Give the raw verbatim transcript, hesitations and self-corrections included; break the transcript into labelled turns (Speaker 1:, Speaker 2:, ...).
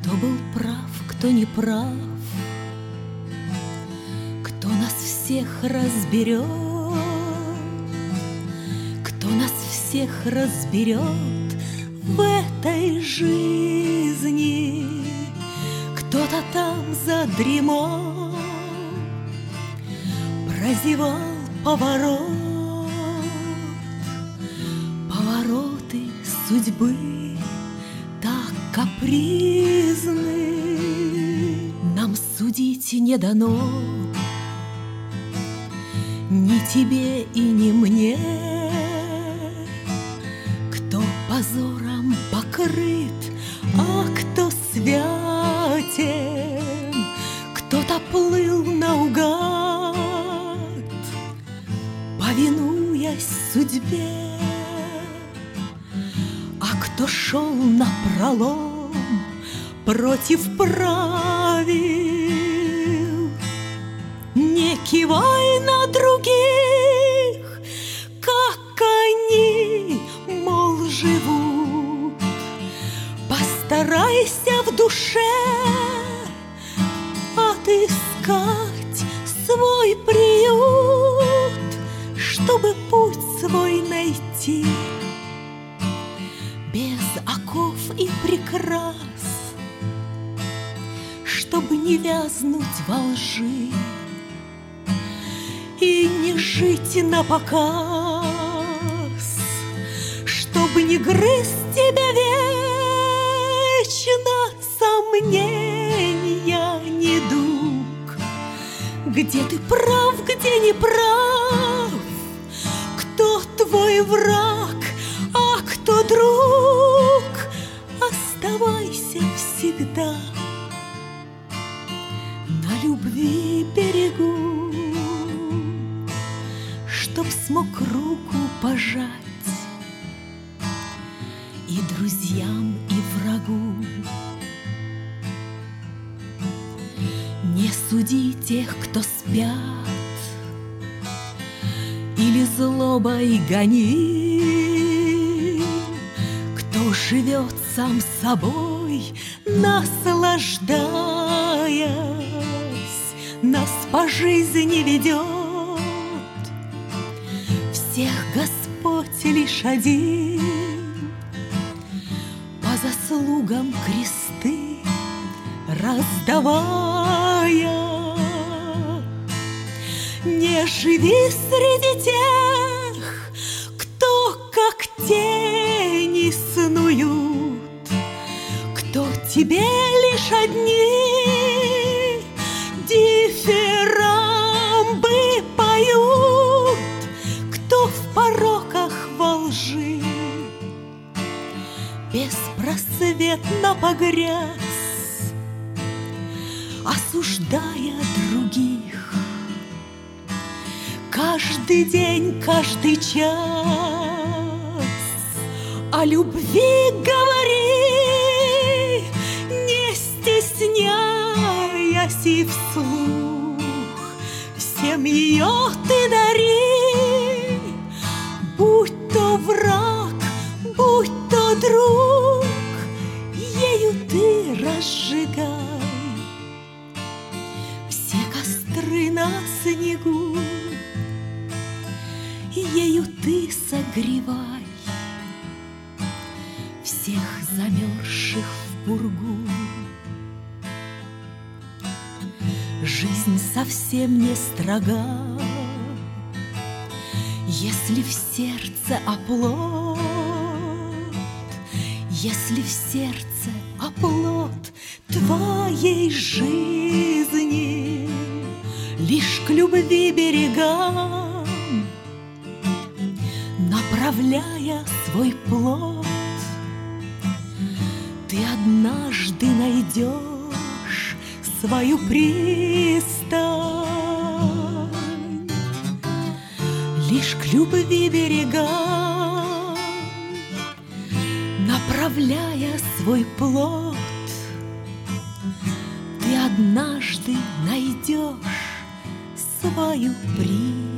Speaker 1: Кто был прав, кто не прав, кто нас всех разберет, кто нас всех разберет в этой жизни. Кто-то там задремал, прозевал поворот, повороты судьбы так капризны. Нам судить не дано, ни тебе и ни мне, кто позором покрыт, а кто святен. Кто-то плыл наугад, повинуясь судьбе, а кто шел напролом против правил. Не кивай на других, как они, мол, живут. Постарайся в душе отыскать свой приют, чтобы путь свой найти без оков и прикрас, чтобы не вязнуть во лжи и не жить напоказ, чтобы не грызть тебя вечно сомнения недуг. Где ты прав, где не прав, кто твой враг, а кто друг, оставайся всегда на любви берегу, чтоб смог руку пожать и друзьям, и врагу. Не суди тех, кто спят, или злобой гони, кто живет сам собой, наслаждаясь, нас по жизни ведет. Всех Господь лишь один, по заслугам кресты раздавая. Не живи среди тех, кто как тени снуют, кто тебе лишь одни дифирамбы поют, кто в пороках во лжи беспросветно погряз, осуждая других каждый день, каждый час. О любви говори, не стесняясь, и вслух всем ее ты дари. Будь то враг, будь то друг, ею ты разжигай все костры на снегу, ею ты согревай всех замерзших в пургу. Жизнь совсем не строга, если в сердце оплот, если в сердце оплот твоей жизни лишь к любви берегам, направляя свой плод, ты однажды найдешь свою пристань. Лишь к любви берегам, направляя свой плод, ты однажды найдешь свою пристань.